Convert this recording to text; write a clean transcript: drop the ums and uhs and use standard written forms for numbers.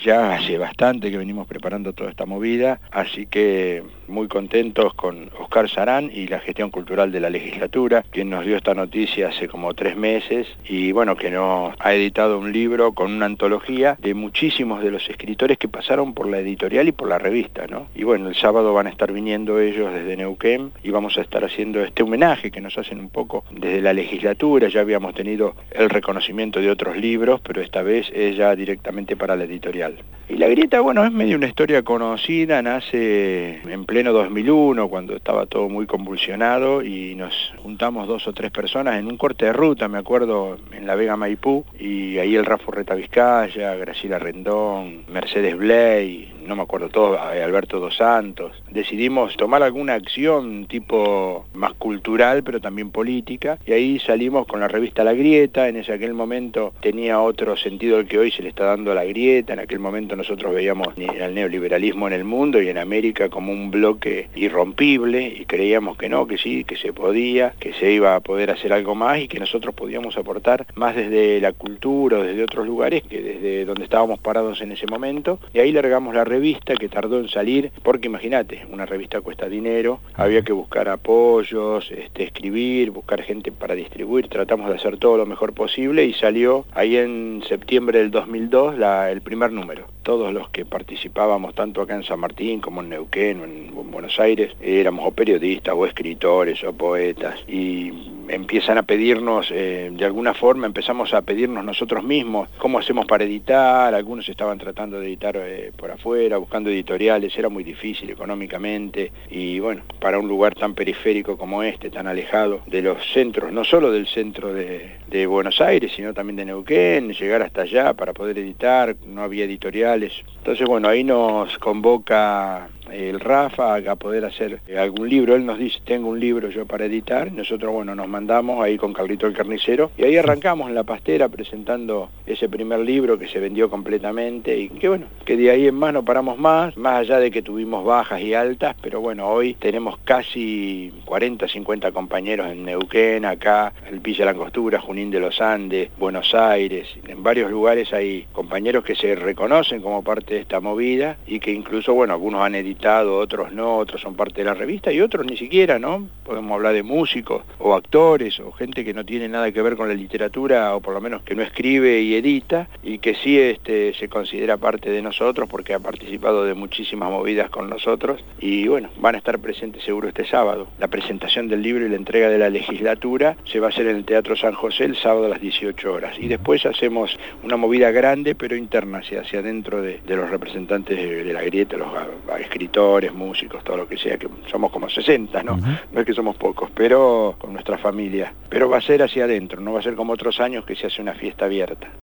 ya hace bastante que venimos preparando toda esta movida, así que muy contentos con Oscar Sarán y la gestión cultural de la legislatura, quien nos dio esta noticia hace como 3 meses, y bueno, que nos ha editado un libro con una antología de muchísimos de los escritores que pasaron por la editorial y por la revista, ¿no? Y bueno, el sábado van a estar viniendo ellos desde Neuquén y vamos a estar haciendo este homenaje que nos hacen un poco desde la legislatura. Ya habíamos tenido el reconocimiento de otros libros, pero esta vez es ya directamente para la editorial. Y La Grieta, bueno, es medio una historia conocida, nace en pleno 2001, cuando estaba todo muy convulsionado, y nos juntamos 2 o 3 personas en un corte de ruta, me acuerdo, en La Vega Maipú, y ahí el Rafa Urreta Vizcaya, Graciela Rendón, Mercedes Bley, no me acuerdo todo, Alberto Dos Santos. Decidimos tomar alguna acción tipo más cultural, pero también política, y ahí salimos con la revista La Grieta. En aquel momento tenía otro sentido del que hoy se le está dando a La Grieta. En aquel momento nosotros veíamos al neoliberalismo en el mundo y en América como un bloque irrompible, y creíamos que no, que sí, que se podía, que se iba a poder hacer algo más y que nosotros podíamos aportar más desde la cultura o desde otros lugares que desde donde estábamos parados en ese momento. Y ahí largamos la revista, que tardó en salir, porque imagínate, una revista cuesta dinero, había que buscar apoyos, escribir, buscar gente para distribuir. Tratamos de hacer todo lo mejor posible y salió ahí en septiembre del 2002 el primer número. Todos los que participábamos, tanto acá en San Martín como en Neuquén o en Buenos Aires, éramos o periodistas o escritores o poetas, y empiezan a pedirnos, de alguna forma empezamos a pedirnos nosotros mismos cómo hacemos para editar. Algunos estaban tratando de editar por afuera, buscando editoriales, era muy difícil económicamente, y bueno, para un lugar tan periférico como este, tan alejado de los centros, no solo del centro de Buenos Aires, sino también de Neuquén, llegar hasta allá para poder editar, no había editoriales. Entonces bueno, ahí nos convoca el Rafa a poder hacer algún libro. Él nos dice, tengo un libro yo para editar. Nosotros bueno, nos mandamos ahí con Carlito el Carnicero, y ahí arrancamos en La Pastera presentando ese primer libro que se vendió completamente, y que bueno, que de ahí en más no paramos más allá de que tuvimos bajas y altas, pero bueno, hoy tenemos casi 40, 50 compañeros en Neuquén, acá, el Villa Langostura, Junín de los Andes, Buenos Aires. En varios lugares hay compañeros que se reconocen como parte de esta movida, y que incluso, bueno, algunos han editado, otros no, otros son parte de la revista, y otros ni siquiera, ¿no? Podemos hablar de músicos, o actores, o gente que no tiene nada que ver con la literatura, o por lo menos que no escribe y edita, y que sí se considera parte de nosotros, porque ha participado de muchísimas movidas con nosotros, y bueno, van a estar presentes seguro este sábado. La presentación del libro y la entrega de la legislatura se va a hacer en el Teatro San José el sábado a las 18 horas, y después hacemos una movida grande, pero interna, hacia adentro de los representantes de La Grieta, los escritores, músicos, todo lo que sea, que somos como 60, ¿no? No es que somos pocos, pero con nuestra familia. Pero va a ser hacia adentro, no va a ser como otros años que se hace una fiesta abierta.